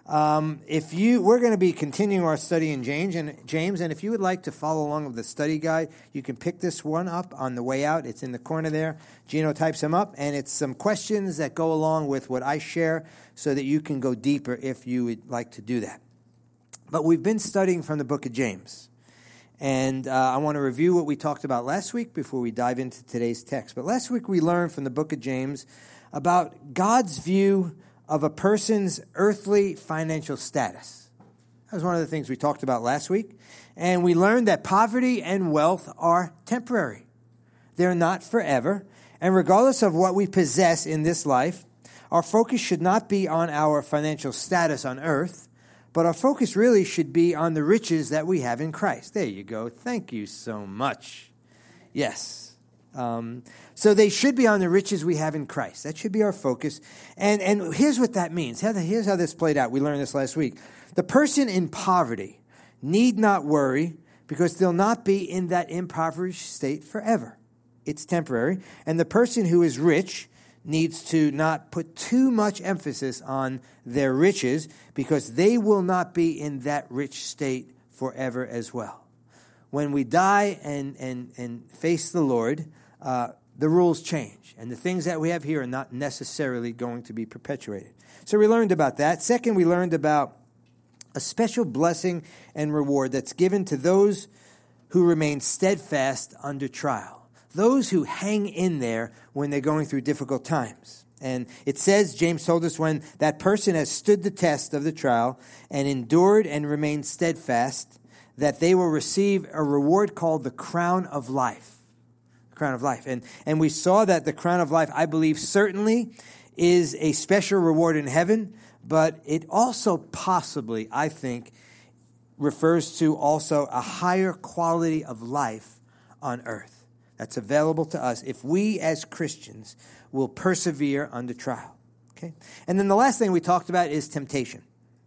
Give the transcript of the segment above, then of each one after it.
We're going to be continuing our study in James, and if you would like to follow along with the study guide, you can pick this one up on the way out. It's in the corner there. Gino types them up, and it's some questions that go along with what I share so that you can go deeper if you would like to do that. But we've been studying from the book of James, and I want to review what we talked about last week before we dive into today's text. But last week we learned from the book of James about God's view of a person's earthly financial status. That was one of the things we talked about last week. And we learned that poverty and wealth are temporary. They're not forever. And regardless of what we possess in this life, our focus should not be on our financial status on earth, but our focus really should be on the riches that we have in Christ. There you go. Thank you so much. Yes. So they should be on the riches we have in Christ. That should be our focus. And here's what that means. Here's how this played out. We learned this last week. The person in poverty need not worry because they'll not be in that impoverished state forever. It's temporary. And the person who is rich needs to not put too much emphasis on their riches because they will not be in that rich state forever as well. When we die and face the Lord, the rules change, and the things that we have here are not necessarily going to be perpetuated. So we learned about that. Second, we learned about a special blessing and reward that's given to those who remain steadfast under trial, those who hang in there when they're going through difficult times. And it says, James told us, when that person has stood the test of the trial and endured and remained steadfast, that they will receive a reward called the crown of life. Crown of life. And we saw that the crown of life, I believe, certainly is a special reward in heaven, but it also possibly, I think, refers to also a higher quality of life on earth that's available to us if we as Christians will persevere under trial. Okay? And then the last thing we talked about is temptation.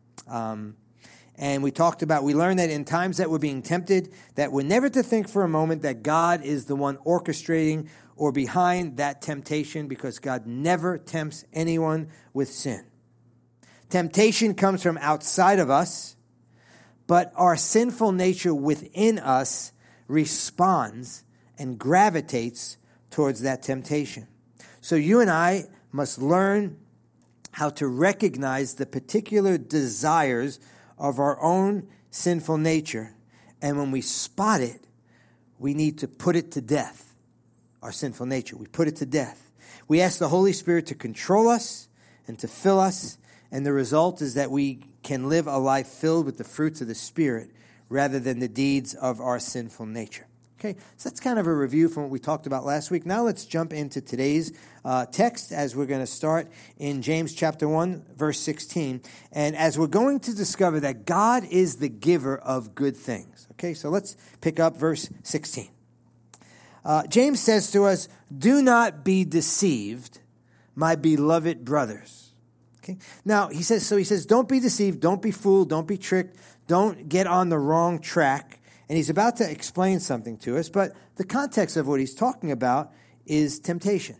And we learned that in times that we're being tempted, that we're never to think for a moment that God is the one orchestrating or behind that temptation, because God never tempts anyone with sin. Temptation comes from outside of us, but our sinful nature within us responds and gravitates towards that temptation. So you and I must learn how to recognize the particular desires of our own sinful nature. And when we spot it, we need to put it to death. Our sinful nature, we put it to death. We ask the Holy Spirit to control us and to fill us. And the result is that we can live a life filled with the fruits of the Spirit rather than the deeds of our sinful nature. Okay, so that's kind of a review from what we talked about last week. Now let's jump into today's text as we're going to start in James chapter 1, verse 16. And as we're going to discover that God is the giver of good things. Okay, so let's pick up verse 16. James says to us, "Do not be deceived, my beloved brothers." Okay, now he says, don't be deceived, don't be fooled, don't be tricked, don't get on the wrong track. And he's about to explain something to us, but the context of what he's talking about is temptation.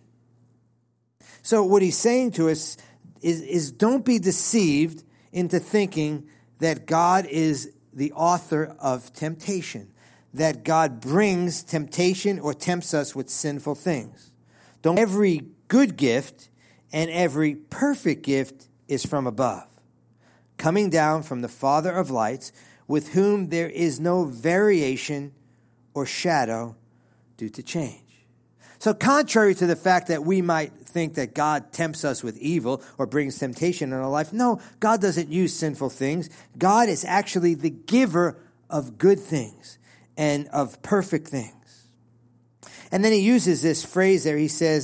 So what he's saying to us is don't be deceived into thinking that God is the author of temptation, that God brings temptation or tempts us with sinful things. Every good gift and every perfect gift is from above, coming down from the Father of lights, with whom there is no variation or shadow due to change. So contrary to the fact that we might think that God tempts us with evil or brings temptation in our life, no, God doesn't use sinful things. God is actually the giver of good things and of perfect things. And then he uses this phrase there. He says,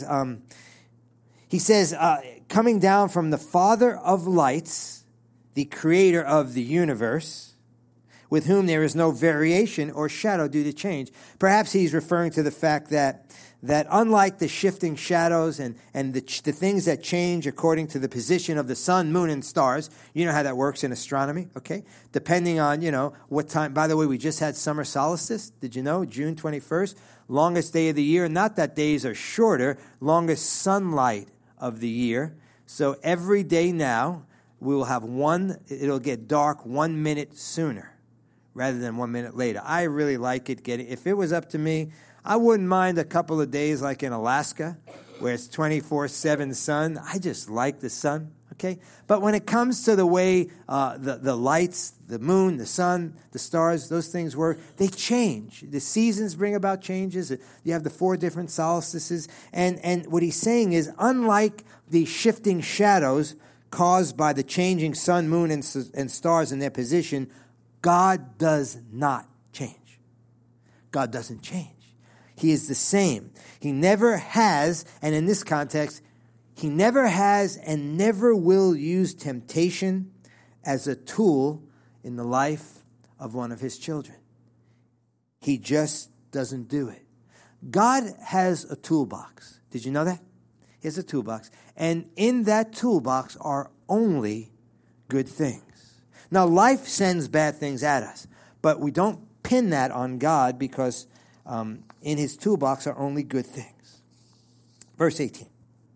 coming down from the Father of lights, the creator of the universe, with whom there is no variation or shadow due to change. Perhaps he's referring to the fact that unlike the shifting shadows and the things that change according to the position of the sun, moon, and stars, you know how that works in astronomy, okay? Depending on, what time. By the way, we just had summer solstice. Did you know? June 21st, longest day of the year. Not that days are shorter, longest sunlight of the year. So every day now, we will have it'll get dark 1 minute sooner rather than 1 minute later. I really like it if it was up to me, I wouldn't mind a couple of days like in Alaska where it's 24/7 sun. I just like the sun, okay? But when it comes to the way the lights, the moon, the sun, the stars, those things work, they change. The seasons bring about changes. You have the 4 different solstices. And what he's saying is, unlike the shifting shadows caused by the changing sun, moon, and stars in their position, God does not change. God doesn't change. He is the same. He never has, and in this context, he never has and never will use temptation as a tool in the life of one of his children. He just doesn't do it. God has a toolbox. Did you know that? He has a toolbox. And in that toolbox are only good things. Now, life sends bad things at us, but we don't pin that on God because in his toolbox are only good things. Verse 18.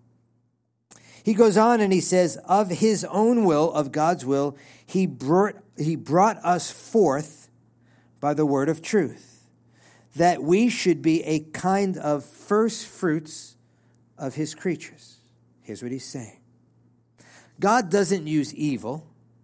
He goes on and he says, of his own will, of God's will, he brought us forth by the word of truth, that we should be a kind of first fruits of his creatures. Here's what he's saying. God doesn't use evil,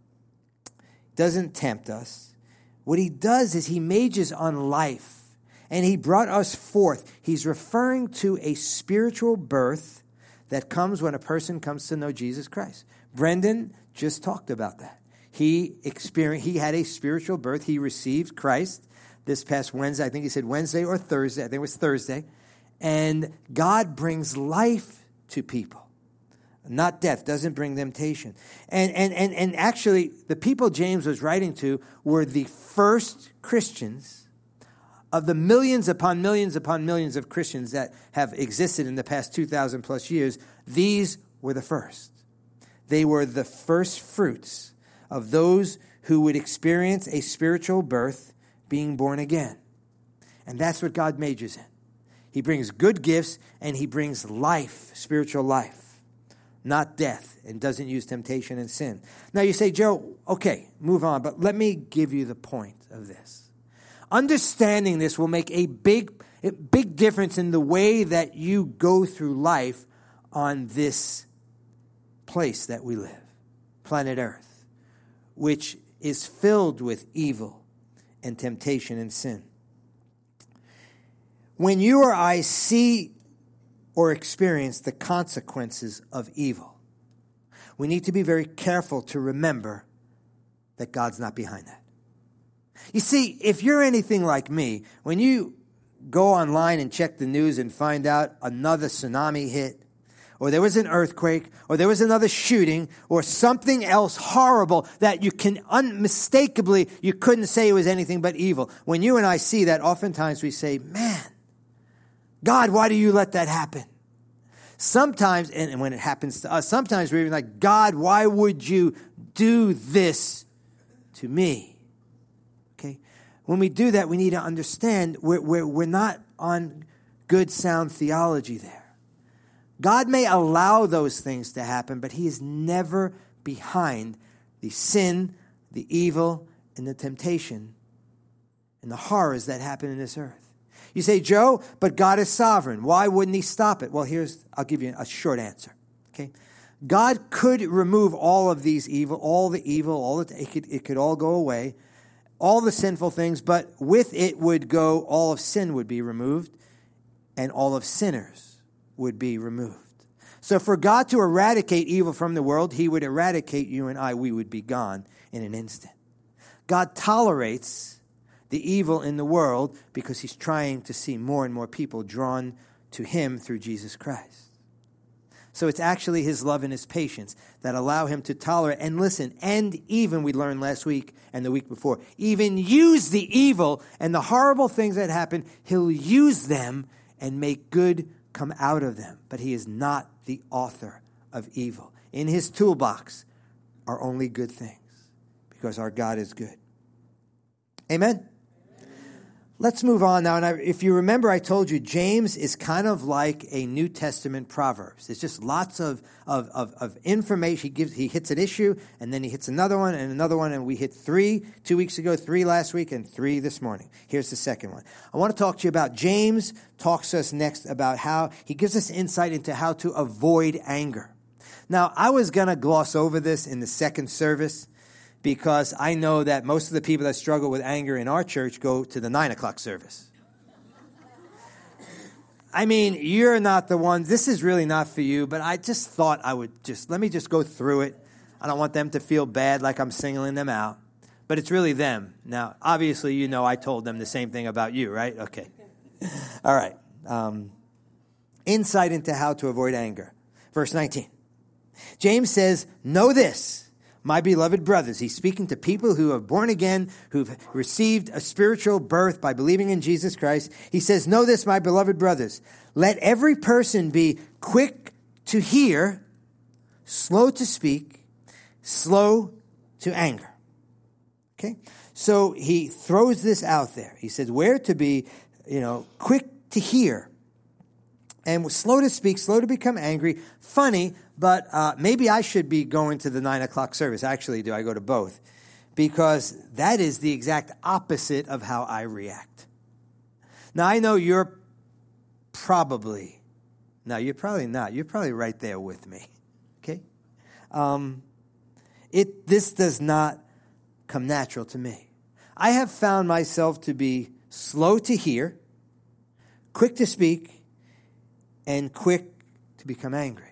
doesn't tempt us. What he does is he majors on life, and he brought us forth. He's referring to a spiritual birth that comes when a person comes to know Jesus Christ. Brendan just talked about that. He had a spiritual birth. He received Christ this past Wednesday. I think he said Wednesday or Thursday. I think it was Thursday. And God brings life to people. Not death, doesn't bring temptation. And actually, the people James was writing to were the first Christians of the millions upon millions upon millions of Christians that have existed in the past 2,000 plus years. These were the first. They were the first fruits of those who would experience a spiritual birth, being born again. And that's what God majors in. He brings good gifts and he brings life, spiritual life. Not death, and doesn't use temptation and sin. Now you say, Joe, okay, move on, but let me give you the point of this. Understanding this will make a big difference in the way that you go through life on this place that we live, planet Earth, which is filled with evil and temptation and sin. When you or I see or experience the consequences of evil, we need to be very careful to remember that God's not behind that. You see, if you're anything like me, when you go online and check the news and find out another tsunami hit, or there was an earthquake, or there was another shooting, or something else horrible that you can unmistakably, you couldn't say it was anything but evil. When you and I see that, oftentimes we say, man, God, why do you let that happen? Sometimes, and when it happens to us, sometimes we're even like, God, why would you do this to me? Okay? When we do that, we need to understand we're not on good, sound theology there. God may allow those things to happen, but he is never behind the sin, the evil, and the temptation, and the horrors that happen in this earth. You say, Joe, but God is sovereign. Why wouldn't he stop it? Well, I'll give you a short answer. Okay, God could remove all of these evil, it could all go away, all the sinful things, but with it would go, all of sin would be removed, and all of sinners would be removed. So for God to eradicate evil from the world, he would eradicate you and I. We would be gone in an instant. God tolerates the evil in the world because he's trying to see more and more people drawn to him through Jesus Christ. So it's actually his love and his patience that allow him to tolerate and listen, and even, we learned last week and the week before, even use the evil and the horrible things that happen. He'll use them and make good come out of them. But he is not the author of evil. In his toolbox are only good things because our God is good. Amen? Let's move on now. And if you remember, I told you James is kind of like a New Testament Proverbs. It's just lots of information. He hits an issue, and then he hits another one, and we hit 3 2 weeks ago, 3 last week, and 3 this morning. Here's the second one. I want to talk to you about James talks to us next about how he gives us insight into how to avoid anger. Now, I was going to gloss over this in the second service, because I know that most of the people that struggle with anger in our church go to the 9 o'clock service. I mean, you're not the one. This is really not for you, but I just thought let me just go through it. I don't want them to feel bad like I'm singling them out, but it's really them. Now, obviously, you know I told them the same thing about you, right? Okay. All right. Insight into how to avoid anger. Verse 19. James says, "Know this, my beloved brothers." He's speaking to people who are born again, who've received a spiritual birth by believing in Jesus Christ. He says, "Know this, my beloved brothers. Let every person be quick to hear, slow to speak, slow to anger." Okay? So he throws this out there. He says, we're to be, quick to hear and slow to speak, slow to become angry. Funny, but maybe I should be going to the 9 o'clock service. Actually, I go to both? Because that is the exact opposite of how I react. Now, I know you're probably not. You're probably right there with me. Okay? This does not come natural to me. I have found myself to be slow to hear, quick to speak, and quick to become angry.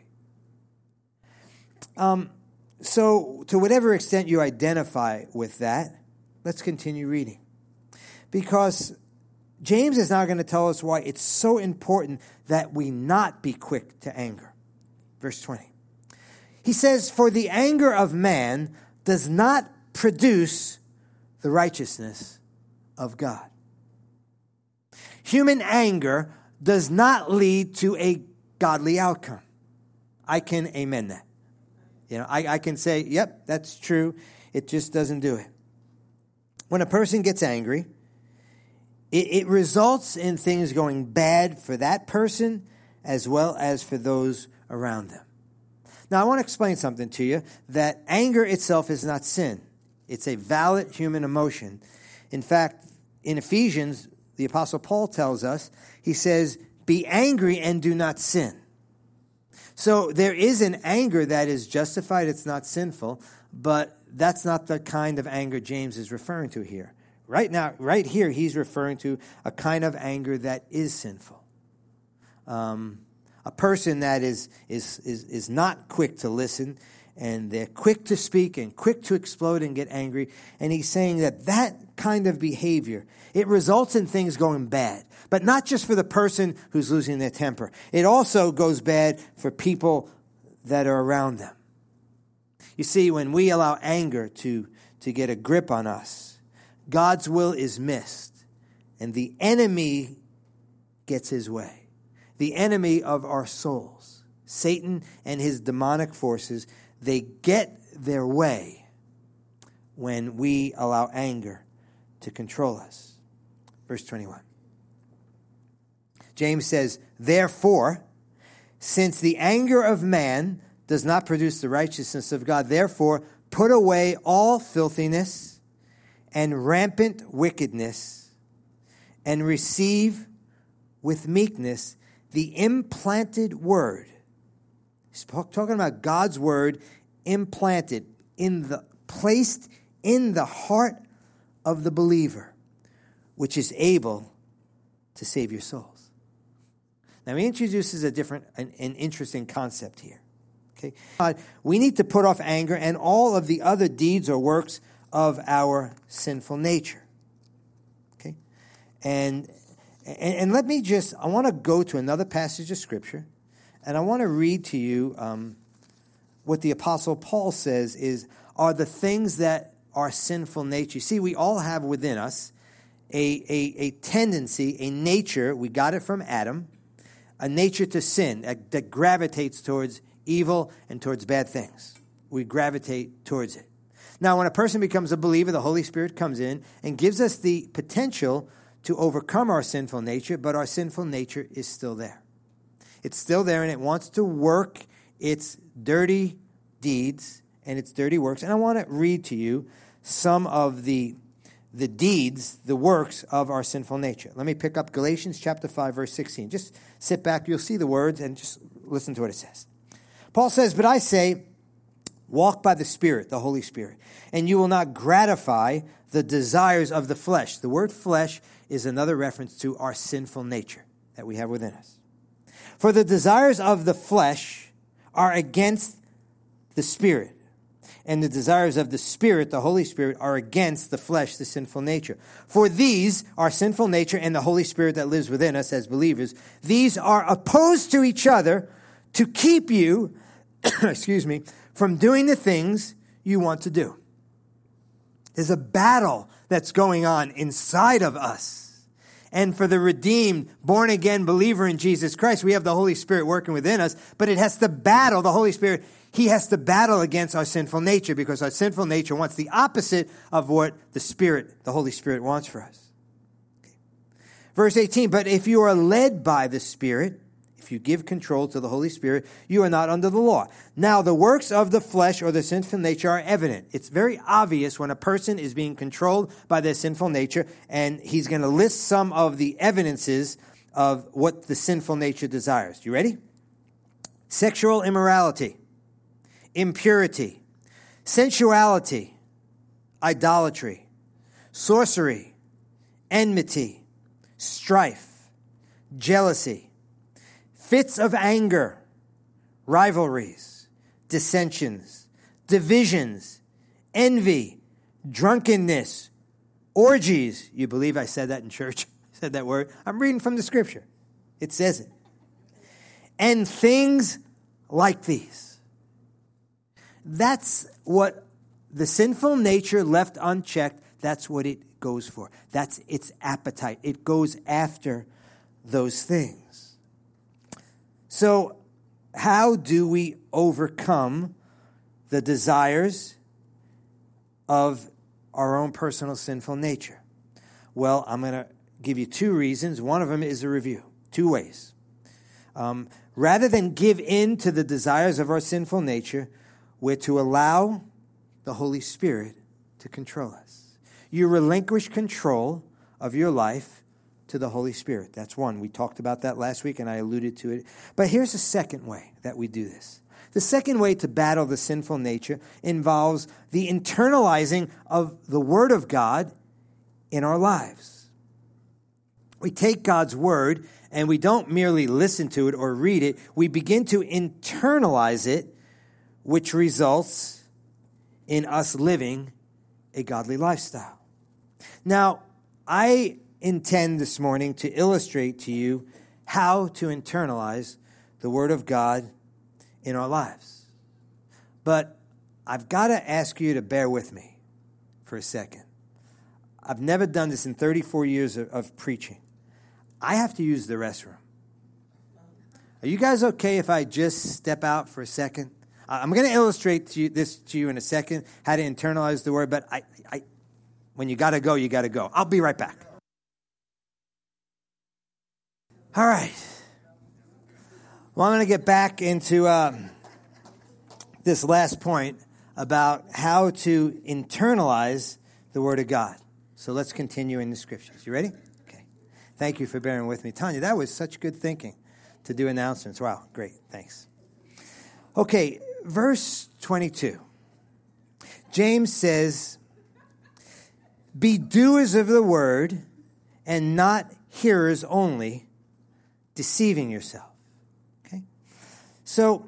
So to whatever extent you identify with that, let's continue reading. Because James is now going to tell us why it's so important that we not be quick to anger. Verse 20. He says, "For the anger of man does not produce the righteousness of God." Human anger does not lead to a godly outcome. I can amen that. I can say, yep, that's true. It just doesn't do it. When a person gets angry, it results in things going bad for that person as well as for those around them. Now, I want to explain something to you, that anger itself is not sin. It's a valid human emotion. In fact, in Ephesians, the Apostle Paul tells us, he says, "Be angry and do not sin." So there is an anger that is justified. It's not sinful, but that's not the kind of anger James is referring to here. Right here, he's referring to a kind of anger that is sinful. A person that is not quick to listen, and they're quick to speak and quick to explode and get angry. And he's saying that kind of behavior, it results in things going bad. But not just for the person who's losing their temper. It also goes bad for people that are around them. You see, when we allow anger to get a grip on us, God's will is missed, and the enemy gets his way. The enemy of our souls, Satan and his demonic forces, they get their way when we allow anger to control us. Verse 21. James says, "Therefore, since the anger of man does not produce the righteousness of God, therefore put away all filthiness and rampant wickedness, and receive with meekness the implanted word." He's talking about God's word implanted, placed in the heart of the believer, which is able to save your souls. Now, he introduces an interesting concept here. Okay, we need to put off anger and all of the other deeds or works of our sinful nature. Okay, and let me I want to go to another passage of Scripture, and I want to read to you what the Apostle Paul says are the things that are sinful nature. See, we all have within us a tendency, a nature, we got it from Adam, a nature to sin that gravitates towards evil and towards bad things. We gravitate towards it. Now, when a person becomes a believer, the Holy Spirit comes in and gives us the potential to overcome our sinful nature, but our sinful nature is still there. It's still there, and it wants to work its dirty deeds and its dirty works. And I want to read to you some of the deeds, the works of our sinful nature. Let me pick up Galatians chapter 5, verse 16. Just sit back, you'll see the words, and just listen to what it says. Paul says, "But I say, walk by the Spirit, the Holy Spirit, and you will not gratify the desires of the flesh." The word flesh is another reference to our sinful nature that we have within us. "For the desires of the flesh are against the Spirit, and the desires of the Spirit, the Holy Spirit, are against the flesh, the sinful nature. For these, our sinful nature and the Holy Spirit that lives within us as believers, these are opposed to each other to keep you, from doing the things you want to do." There's a battle that's going on inside of us. And for the redeemed, born-again believer in Jesus Christ, we have the Holy Spirit working within us, but it has to battle, the Holy Spirit, he has to battle against our sinful nature, because our sinful nature wants the opposite of what the Spirit, the Holy Spirit, wants for us. Okay. Verse 18, "But if you are led by the Spirit," if you give control to the Holy Spirit, "you are not under the law. Now the works of the flesh or the sinful nature are evident." It's very obvious when a person is being controlled by their sinful nature, and he's going to list some of the evidences of what the sinful nature desires. You ready? Sexual immorality, impurity, sensuality, idolatry, sorcery, enmity, strife, jealousy, fits of anger, rivalries, dissensions, divisions, envy, drunkenness, orgies. You believe I said that in church? I said that word. I'm reading from the scripture. It says it. And things like these. That's what the sinful nature left unchecked, that's what it goes for. That's its appetite. It goes after those things. So, how do we overcome the desires of our own personal sinful nature? Well, I'm going to give you two reasons. One of them is a review. Two ways. Rather than give in to the desires of our sinful nature, we're to allow the Holy Spirit to control us. You relinquish control of your life to the Holy Spirit. That's one. We talked about that last week, and I alluded to it. But here's a second way that we do this. The second way to battle the sinful nature involves the internalizing of the Word of God in our lives. We take God's Word, and we don't merely listen to it or read it. We begin to internalize it, which results in us living a godly lifestyle. Now, I intend this morning to illustrate to you how to internalize the Word of God in our lives. But I've got to ask you to bear with me for a second. I've never done this in 34 years of preaching. I have to use the restroom. Are you guys okay if I just step out for a second? I'm going to illustrate this to you in a second, how to internalize the Word, but when you got to go, you got to go. I'll be right back. All right. Well, I'm going to get back into this last point about how to internalize the Word of God. So let's continue in the Scriptures. You ready? Okay. Thank you for bearing with me. Tanya, that was such good thinking to do announcements. Wow, great. Thanks. Okay, verse 22. James says, "Be doers of the word and not hearers only, deceiving yourself." Okay? So,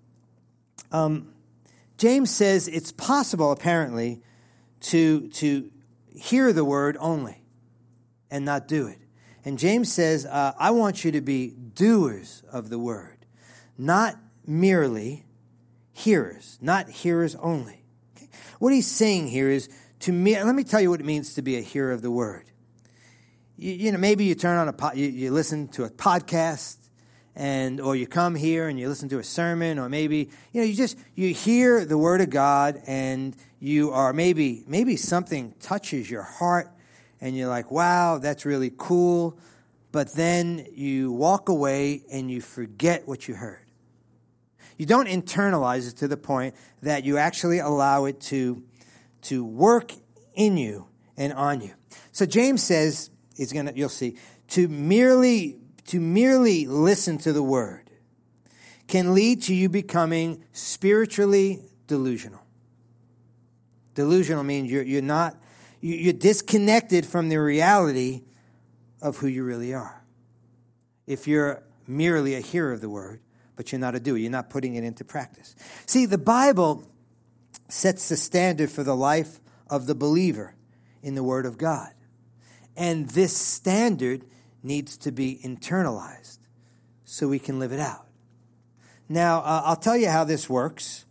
James says it's possible, apparently, to hear the word only and not do it. And James says, I want you to be doers of the word, not merely hearers, not hearers only. Okay? What he's saying here is, let me tell you what it means to be a hearer of the word. You know, maybe you turn on you listen to a podcast, or you come here and you listen to a sermon, or maybe, you hear the word of God, and you are maybe something touches your heart, and you're like, wow, that's really cool. But then you walk away and you forget what you heard. You don't internalize it to the point that you actually allow it to work in you and on you. So James says, you'll see, to merely listen to the word can lead to you becoming spiritually delusional. Delusional means you're disconnected from the reality of who you really are. If you're merely a hearer of the word, but you're not a doer, you're not putting it into practice. See, the Bible sets the standard for the life of the believer in the Word of God. And this standard needs to be internalized so we can live it out. Now, I'll tell you how this works.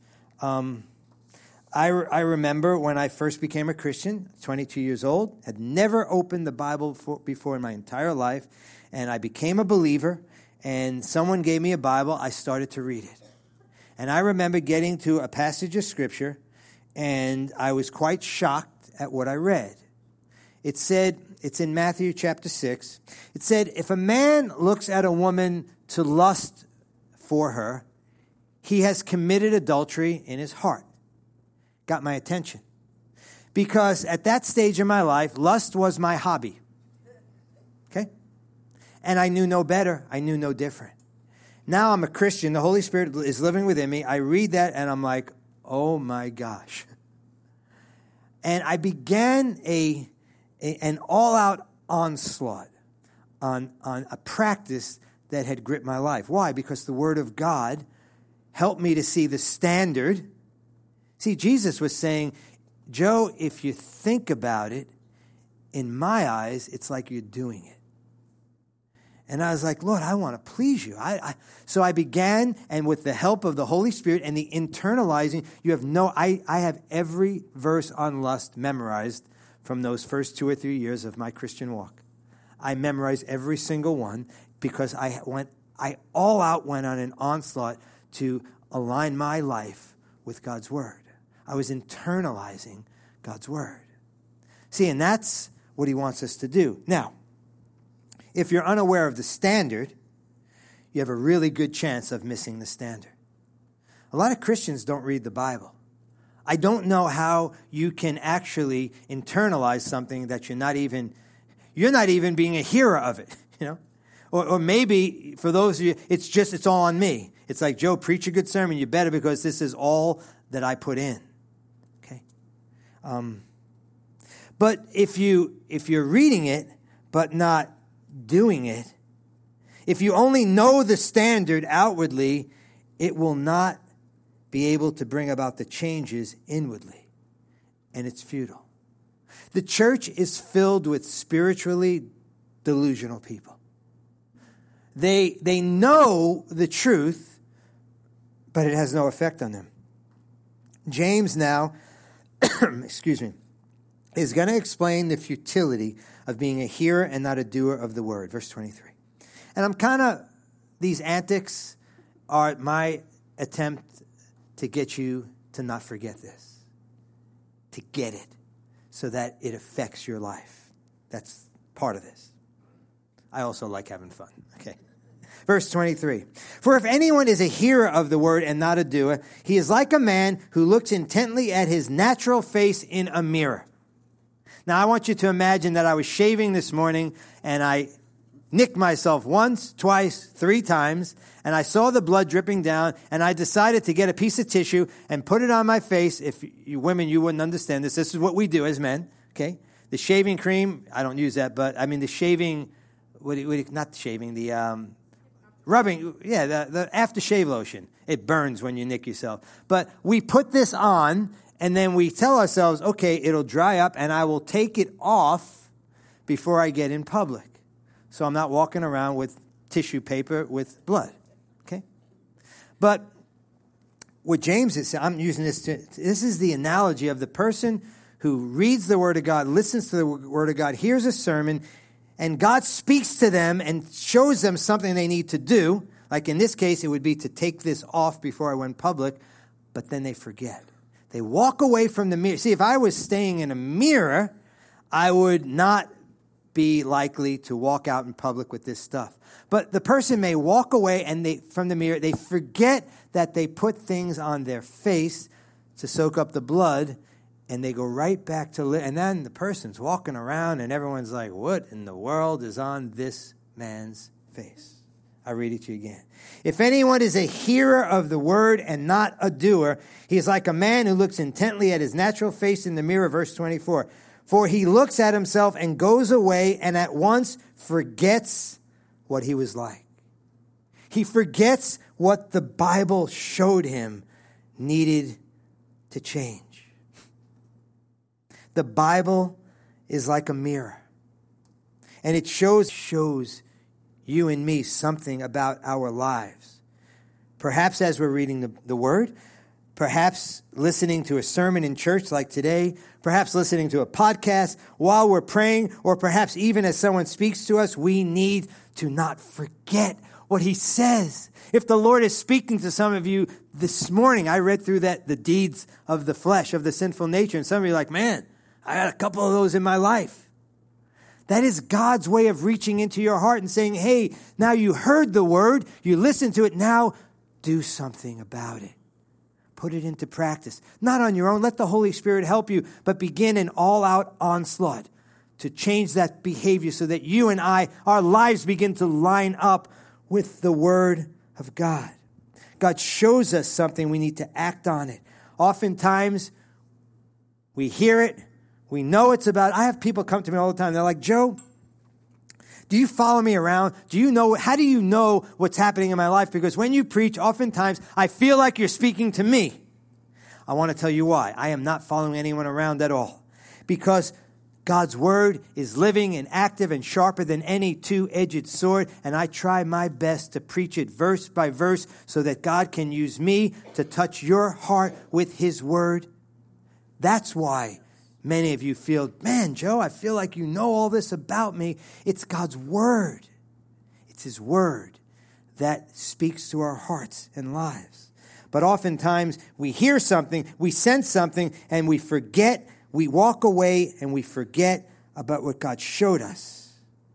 I remember when I first became a Christian, 22 years old, had never opened the Bible before in my entire life, and I became a believer, and someone gave me a Bible. I started to read it. And I remember getting to a passage of Scripture, and I was quite shocked at what I read. It said, it's in Matthew chapter 6, it said, if a man looks at a woman to lust for her, he has committed adultery in his heart. Got my attention. Because at that stage in my life, lust was my hobby. Okay? And I knew no better. I knew no different. Now I'm a Christian. The Holy Spirit is living within me. I read that and I'm like, oh my gosh. And I began an all-out onslaught on a practice that had gripped my life. Why? Because the Word of God helped me to see the standard. See, Jesus was saying, Joe, if you think about it, in my eyes, it's like you're doing it. And I was like, Lord, I want to please you. So I began, and with the help of the Holy Spirit and the internalizing, I have every verse on lust memorized from those first 2 or 3 years of my Christian walk. I memorized every single one because I all out went on an onslaught to align my life with God's Word. I was internalizing God's Word. See, and that's what he wants us to do. Now, if you're unaware of the standard, you have a really good chance of missing the standard. A lot of Christians don't read the Bible. I don't know how you can actually internalize something that you're not even being a hearer of it, you know? Or maybe for those of you, it's all on me. It's like, Joe, preach a good sermon. You better, because this is all that I put in. Okay? But if you're reading it but not doing it, if you only know the standard outwardly, it will not be able to bring about the changes inwardly, and it's futile. The church is filled with spiritually delusional people. They know the truth, but it has no effect on them. James now, is going to explain the futility of being a hearer and not a doer of the word. Verse 23. And these antics are my attempt to get you to not forget this, to get it, so that it affects your life. That's part of this. I also like having fun. Okay. Verse 23. For if anyone is a hearer of the word and not a doer, he is like a man who looks intently at his natural face in a mirror. Now, I want you to imagine that I was shaving this morning and I nicked myself once, twice, 3 times, and I saw the blood dripping down, and I decided to get a piece of tissue and put it on my face. If you women, you wouldn't understand this. This is what we do as men, okay? The shaving cream, I don't use that, but I mean the shaving, not the shaving, the rubbing, yeah, the aftershave lotion. It burns when you nick yourself. But we put this on, and then we tell ourselves, okay, it'll dry up, and I will take it off before I get in public. So I'm not walking around with tissue paper with blood, okay? But what James is saying, I'm using this is the analogy of the person who reads the Word of God, listens to the Word of God, hears a sermon, and God speaks to them and shows them something they need to do. Like in this case, it would be to take this off before I went public, but then they forget. They walk away from the mirror. See, if I was staying in a mirror, I would not be likely to walk out in public with this stuff. But the person may walk away and from the mirror, they forget that they put things on their face to soak up the blood, and they go right back to and then the person's walking around and everyone's like, what in the world is on this man's face? I read it to you again. If anyone is a hearer of the word and not a doer, he is like a man who looks intently at his natural face in the mirror, verse 24. For he looks at himself and goes away and at once forgets what he was like. He forgets what the Bible showed him needed to change. The Bible is like a mirror, and it shows you and me something about our lives. Perhaps as we're reading the Word, perhaps listening to a sermon in church like today, perhaps listening to a podcast while we're praying, or perhaps even as someone speaks to us, we need to not forget what he says. If the Lord is speaking to some of you this morning, I read through the deeds of the flesh, of the sinful nature, and some of you are like, man, I got a couple of those in my life. That is God's way of reaching into your heart and saying, hey, now you heard the word, you listened to it, now do something about it. Put it into practice. Not on your own, let the Holy Spirit help you, but begin an all-out onslaught to change that behavior so that you and our lives begin to line up with the word of God. God shows us something, we need to act on it. Oftentimes, we hear it, we know it's about, I have people come to me all the time. They're like, Joe, do you follow me around? How do you know what's happening in my life? Because when you preach, oftentimes I feel like you're speaking to me. I want to tell you why. I am not following anyone around at all. Because God's word is living and active and sharper than any two-edged sword. And I try my best to preach it verse by verse so that God can use me to touch your heart with his word. That's why many of you feel, man, Joe, I feel like you know all this about me. It's God's word. It's his word that speaks to our hearts and lives. But oftentimes we hear something, we sense something, and we forget, we walk away and we forget about what God showed us.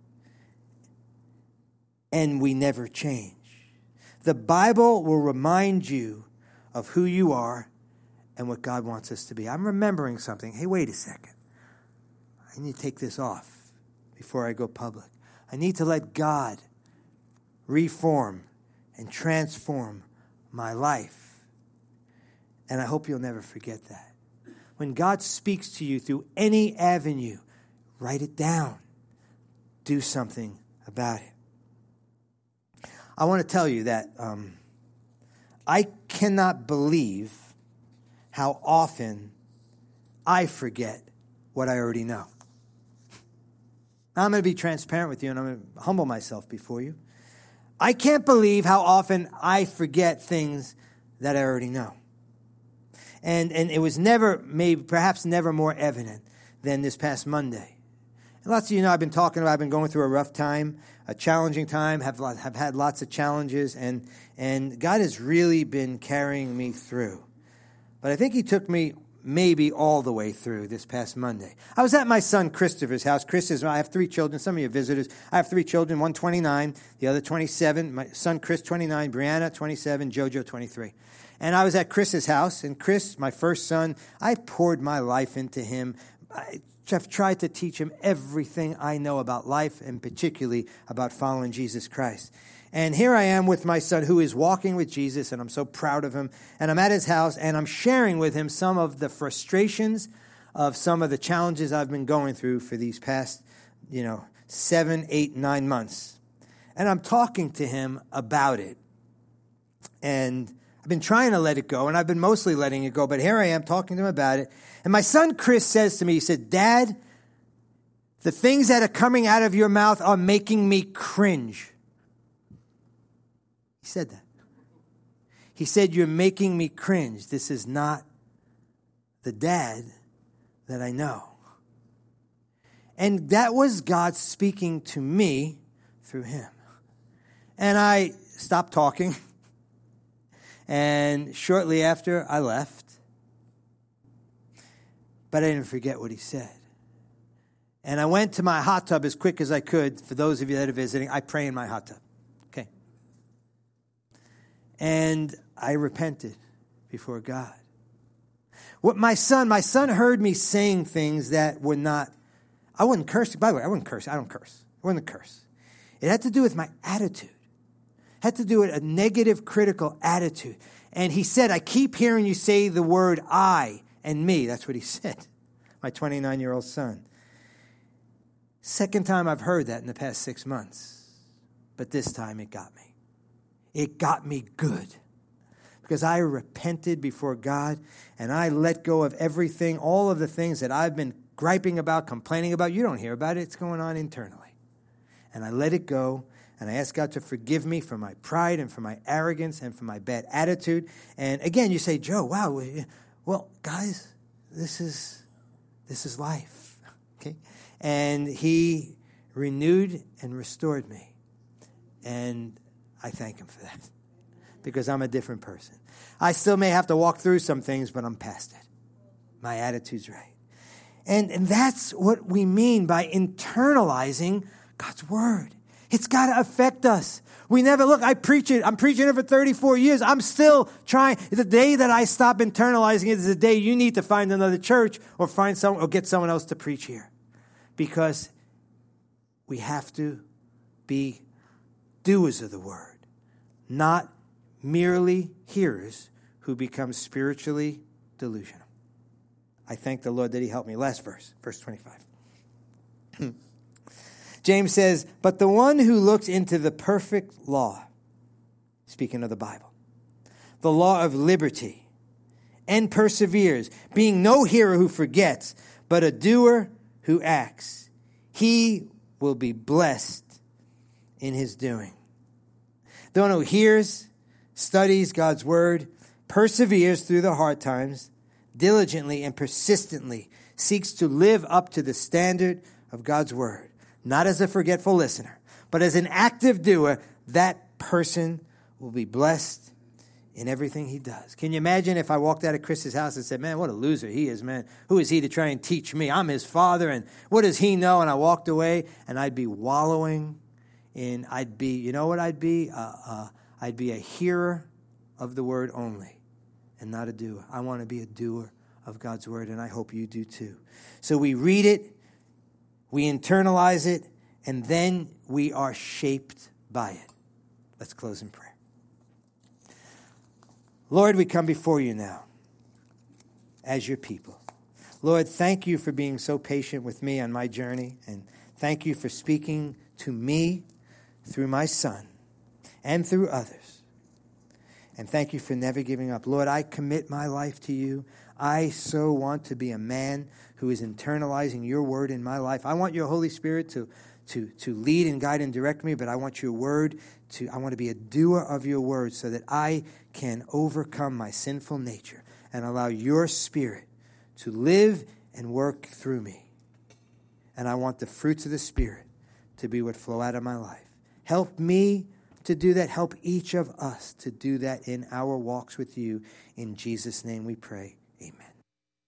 And we never change. The Bible will remind you of who you are and what God wants us to be. I'm remembering something. Hey, wait a second. I need to take this off before I go public. I need to let God reform and transform my life. And I hope you'll never forget that. When God speaks to you through any avenue, write it down. Do something about it. I want to tell you that I cannot believe how often I forget what I already know. I'm going to be transparent with you, and I'm going to humble myself before you. I can't believe how often I forget things that I already know. And it was perhaps never more evident than this past Monday. And lots of you know I've been going through a rough time, a challenging time, have had lots of challenges, and God has really been carrying me through. But I think he took me maybe all the way through this past Monday. I was at my son Christopher's house. I have 3 children. Some of you are visitors. I have 3 children, one 29, the other 27. My son Chris, 29, Brianna, 27, Jojo, 23. And I was at Chris's house. And Chris, my first son, I poured my life into him. I've tried to teach him everything I know about life and particularly about following Jesus Christ. And here I am with my son who is walking with Jesus, and I'm so proud of him. And I'm at his house, and I'm sharing with him some of the frustrations of some of the challenges I've been going through for these past, 7, 8, 9 months. And I'm talking to him about it. And I've been trying to let it go, and I've been mostly letting it go. But here I am talking to him about it. And my son Chris says to me, he said, Dad, the things that are coming out of your mouth are making me cringe. He said that. He said, you're making me cringe. This is not the dad that I know. And that was God speaking to me through him. And I stopped talking. And shortly after, I left. But I didn't forget what he said. And I went to my hot tub as quick as I could. For those of you that are visiting, I pray in my hot tub. Okay. And I repented before God. What my son heard me saying things that were not, I wouldn't curse. By the way, I wouldn't curse. I don't curse. I wouldn't curse. It had to do with my attitude. It had to do with a negative, critical attitude. And he said, I keep hearing you say the word I and me. That's what he said. My 29-year-old son. Second time I've heard that in the past 6 months. But this time it got me. It got me good. Because I repented before God and I let go of everything, all of the things that I've been griping about, complaining about. You don't hear about it. It's going on internally. And I let it go. And I asked God to forgive me for my pride and for my arrogance and for my bad attitude. And again, you say, Joe, wow. Well, guys, this is life. Okay? And he renewed and restored me. And I thank him for that. Because I'm a different person. I still may have to walk through some things, but I'm past it. My attitude's right. And that's what we mean by internalizing God's word. It's got to affect us. We never, look, I preach it. I'm preaching it for 34 years. I'm still trying. The day that I stop internalizing it is the day you need to find another church or find someone or get someone else to preach here. Because we have to be doers of the word, not merely hearers who become spiritually delusional. I thank the Lord that he helped me. Last verse 25. James says, but the one who looks into the perfect law, speaking of the Bible, the law of liberty, and perseveres, being no hearer who forgets, but a doer who acts, he will be blessed in his doing. The one who hears, studies God's word, perseveres through the hard times, diligently and persistently seeks to live up to the standard of God's word. Not as a forgetful listener, but as an active doer, that person will be blessed in everything he does. Can you imagine if I walked out of Chris's house and said, man, what a loser he is, man. Who is he to try and teach me? I'm his father, and what does he know? And I walked away, and I'd be wallowing in, you know what I'd be? I'd be a hearer of the word only and not a doer. I want to be a doer of God's word, and I hope you do too. So we read it, we internalize it, and then we are shaped by it. Let's close in prayer. Lord, we come before you now as your people. Lord, thank you for being so patient with me on my journey, and thank you for speaking to me through my son and through others. And thank you for never giving up. Lord, I commit my life to you. I so want to be a man who is internalizing your word in my life. I want your Holy Spirit to lead and guide and direct me, but I want your word I want to be a doer of your word so that I can overcome my sinful nature and allow your spirit to live and work through me. And I want the fruits of the Spirit to be what flow out of my life. Help me to do that. Help each of us to do that in our walks with you. In Jesus' name we pray. Amen.